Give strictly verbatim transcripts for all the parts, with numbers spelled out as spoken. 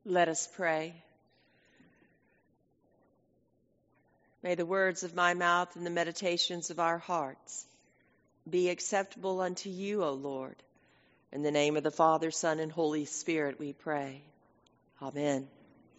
Let us pray. May the words of my mouth and the meditations of our hearts be acceptable unto you, O Lord. In the name of the Father, Son, and Holy Spirit we pray. Amen.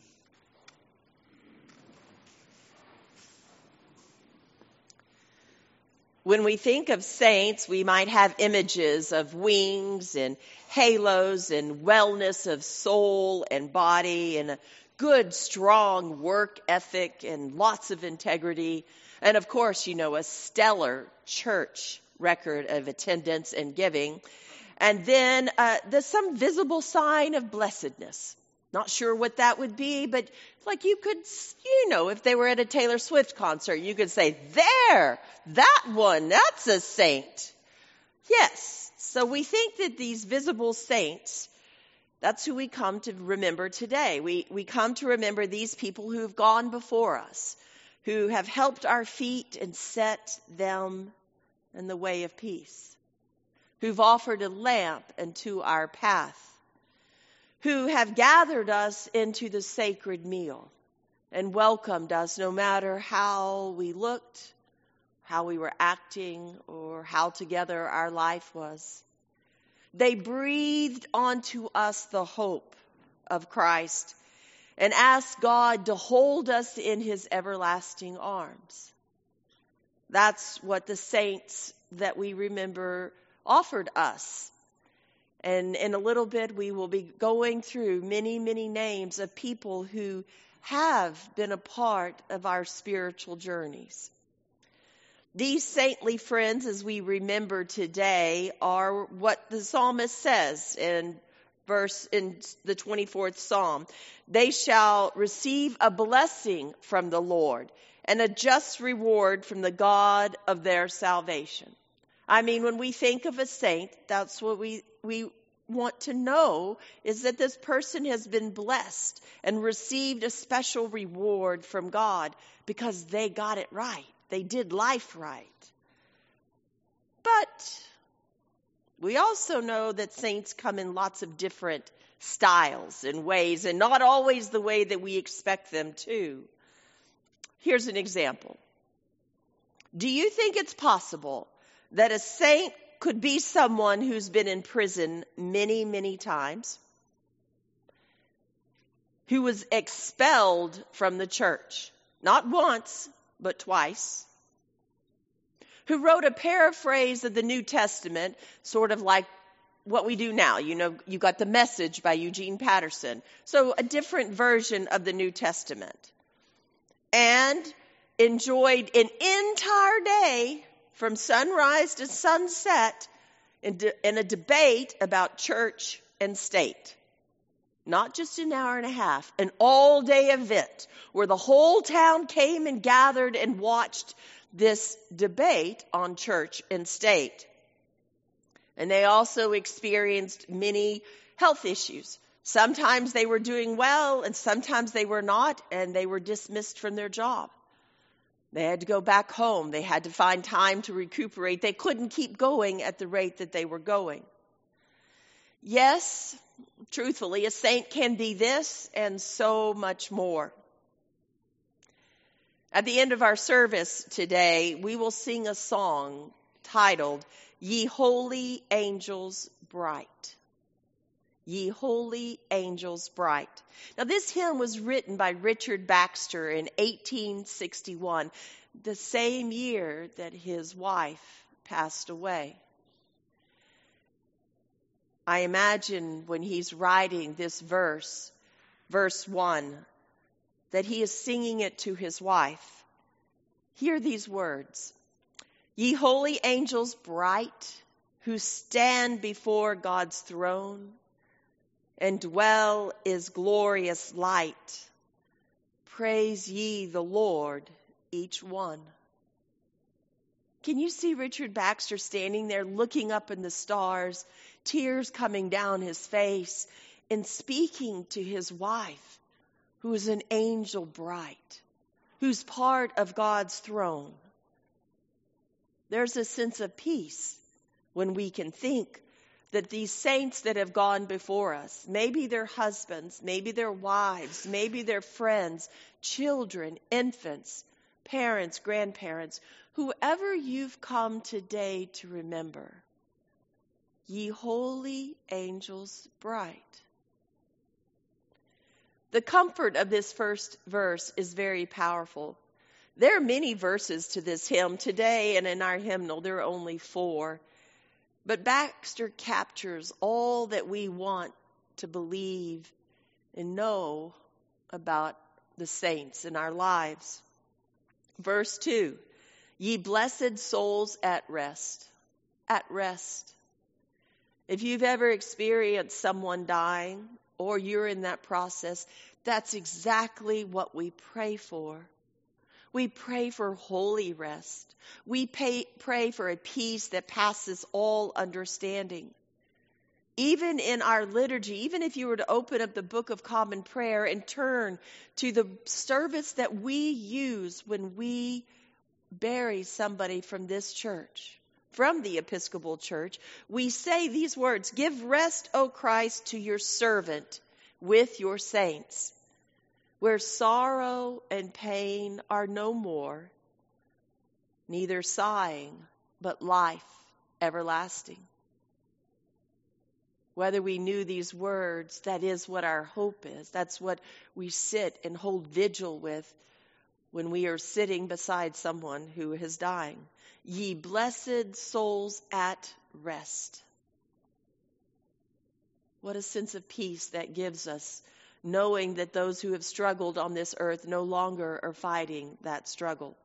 When we think of saints, we might have images of wings and halos and wellness of soul and body and a good, strong work ethic and lots of integrity. And of course, you know, a stellar church record of attendance and giving. And then uh, there's some visible sign of blessedness. Not sure what that would be, but like you could, you know, if they were at a Taylor Swift concert, you could say, there, that one, that's a saint. Yes, so we think that these visible saints, that's who we come to remember today. We, we come to remember these people who've gone before us, who have helped our feet and set them in the way of peace, who've offered a lamp unto our path, who have gathered us into the sacred meal and welcomed us no matter how we looked, how we were acting, or how together our life was. They breathed onto us the hope of Christ and asked God to hold us in his everlasting arms. That's what the saints that we remember offered us. And in a little bit, we will be going through many, many names of people who have been a part of our spiritual journeys. These saintly friends, as we remember today, are what the psalmist says in verse in the twenty-fourth Psalm. They shall receive a blessing from the Lord and a just reward from the God of their salvation. I mean, when we think of a saint, that's what we, we want to know, is that this person has been blessed and received a special reward from God because they got it right. They did life right. But we also know that saints come in lots of different styles and ways, and not always the way that we expect them to. Here's an example. Do you think it's possible that a saint could be someone who's been in prison many, many times, who was expelled from the church, not once, but twice, who wrote a paraphrase of the New Testament, sort of like what we do now? You know, you got The Message by Eugene Patterson. So a different version of the New Testament. And enjoyed an entire day from sunrise to sunset in, de- in a debate about church and state. Not just an hour and a half, an all-day event where the whole town came and gathered and watched this debate on church and state. And they also experienced many health issues. Sometimes they were doing well, and sometimes they were not, and they were dismissed from their job. They had to go back home. They had to find time to recuperate. They couldn't keep going at the rate that they were going. Yes, truthfully, a saint can be this and so much more. At the end of our service today, we will sing a song titled, Ye Holy Angels Bright. Ye Holy Angels Bright. Now, this hymn was written by Richard Baxter in eighteen sixty-one, the same year that his wife passed away. I imagine when he's writing this verse, verse one, that he is singing it to his wife. Hear these words. Ye holy angels bright, who stand before God's throne, and dwell is glorious light. Praise ye the Lord, each one. Can you see Richard Baxter standing there looking up in the stars, tears coming down his face, and speaking to his wife, who is an angel bright, who's part of God's throne? There's a sense of peace when we can think that these saints that have gone before us, maybe their husbands, maybe their wives, maybe their friends, children, infants, parents, grandparents, whoever you've come today to remember, ye holy angels bright. The comfort of this first verse is very powerful. There are many verses to this hymn today, and in our hymnal there are only four. But Baxter captures all that we want to believe and know about the saints in our lives. Verse two, ye blessed souls at rest. At rest. If you've ever experienced someone dying, or you're in that process, that's exactly what we pray for. We pray for holy rest. We pay, pray for a peace that passes all understanding. Even in our liturgy, even if you were to open up the Book of Common Prayer and turn to the service that we use when we bury somebody from this church, from the Episcopal Church, we say these words, give rest, O Christ, to your servant with your saints, where sorrow and pain are no more, neither sighing, but life everlasting. Whether we knew these words, that is what our hope is. That's what we sit and hold vigil with when we are sitting beside someone who is dying. Ye blessed souls at rest. What a sense of peace that gives us, knowing that those who have struggled on this earth no longer are fighting that struggle.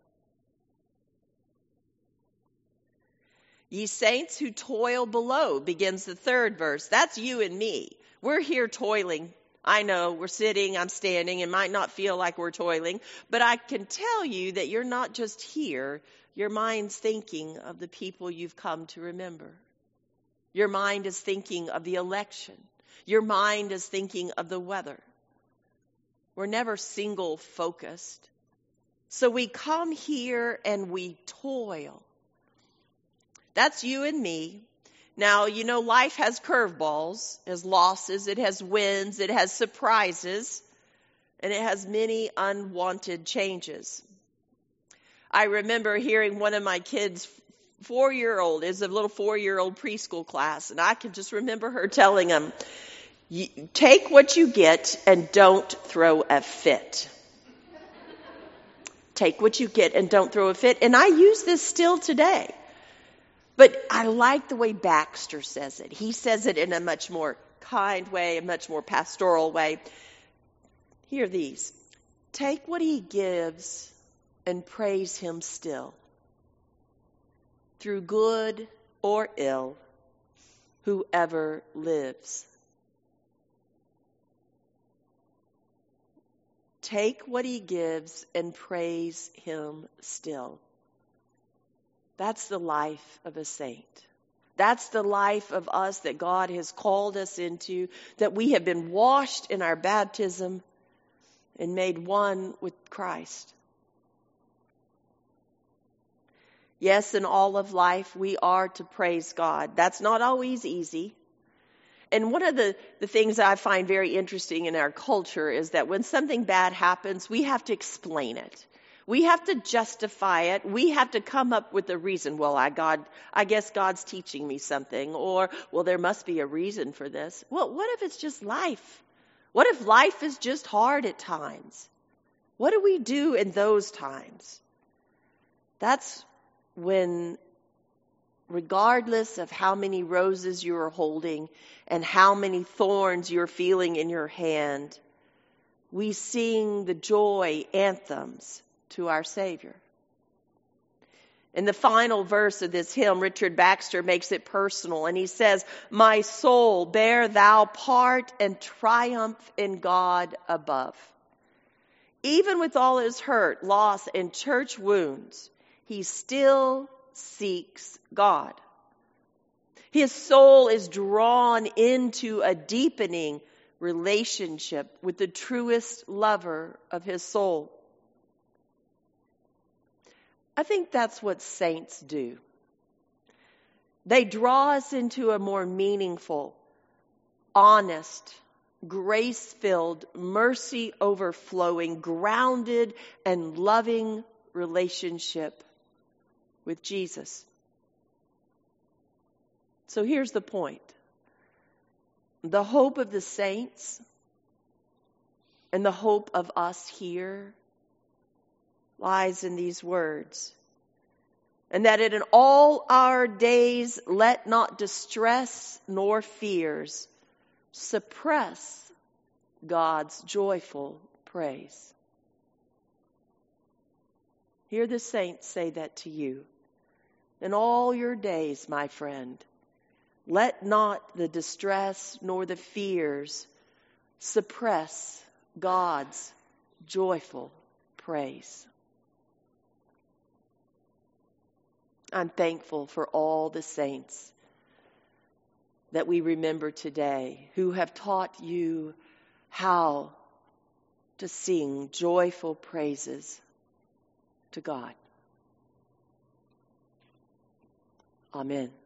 Ye saints who toil below, begins the third verse. That's you and me. We're here toiling. I know, we're sitting, I'm standing. It might not feel like we're toiling, but I can tell you that you're not just here. Your mind's thinking of the people you've come to remember. Your mind is thinking of the election. Your mind is thinking of the weather. We're never single focused. So we come here and we toil. That's you and me. Now, you know, life has curveballs, it has losses, it has wins, it has surprises, and it has many unwanted changes. I remember hearing one of my kids, four-year-old, is a little four-year-old preschool class, and I can just remember her telling them, take what you get and don't throw a fit. Take what you get and don't throw a fit. And I use this still today. But I like the way Baxter says it. He says it in a much more kind way, a much more pastoral way. Hear these. Take what he gives and praise him still. Through good or ill, whoever lives. Take what he gives and praise him still. That's the life of a saint. That's the life of us that God has called us into, that we have been washed in our baptism and made one with Christ. Yes, in all of life, we are to praise God. That's not always easy. And one of the, the things I find very interesting in our culture is that when something bad happens, we have to explain it. We have to justify it. We have to come up with a reason. Well, I God, I guess God's teaching me something. Or, well, there must be a reason for this. Well, what if it's just life? What if life is just hard at times? What do we do in those times? That's when, regardless of how many roses you are holding and how many thorns you're feeling in your hand, we sing the joy anthems to our Savior. In the final verse of this hymn, Richard Baxter makes it personal, and he says, my soul, bear thou part and triumph in God above. Even with all his hurt, loss, and church wounds, he still seeks God. His soul is drawn into a deepening relationship with the truest lover of his soul. I think that's what saints do. They draw us into a more meaningful, honest, grace-filled, mercy-overflowing, grounded, and loving relationship with Jesus. So here's the point. The hope of the saints and the hope of us here lies in these words. And that in all our days let not distress nor fears suppress God's joyful praise. Hear the saints say that to you. In all your days, my friend, let not the distress nor the fears suppress God's joyful praise. I'm thankful for all the saints that we remember today who have taught you how to sing joyful praises to God. Amen.